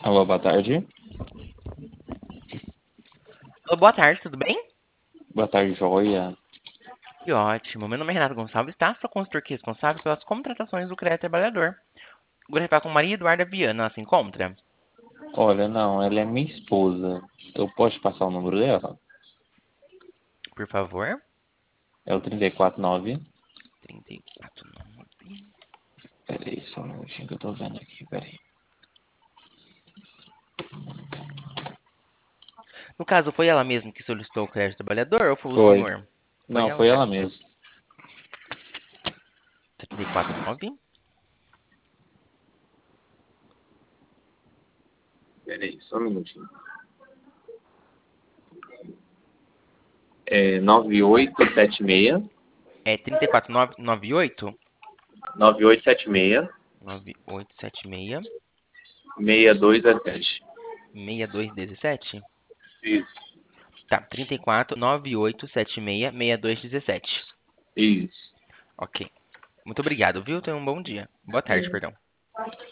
Alô, boa tarde. Alô, boa tarde, tudo bem? Boa tarde, joia. Que ótimo. Meu nome é Renato Gonçalves, tá? Sou consultor aqui responsável pelas contratações do CREA Trabalhador. Gostaria de falar com Maria Eduarda Viana, ela se encontra? Olha, não, ela é minha esposa. Eu posso passar o número dela? Por favor. É o 349. 349. Peraí, só um minutinho que eu tô vendo aqui, peraí. No caso, foi ela mesma que solicitou o CREA Trabalhador ou foi o Foi. senhor? Foi Não, ela foi ela mesma. mesmo. 349. Peraí, só um minutinho. É 9876. É 34998? 9876. 9876 6217. 6217? Isso. Tá, 34987666217. Isso. Ok. Muito obrigado, viu? Tenha um bom dia. Boa tarde, perdão.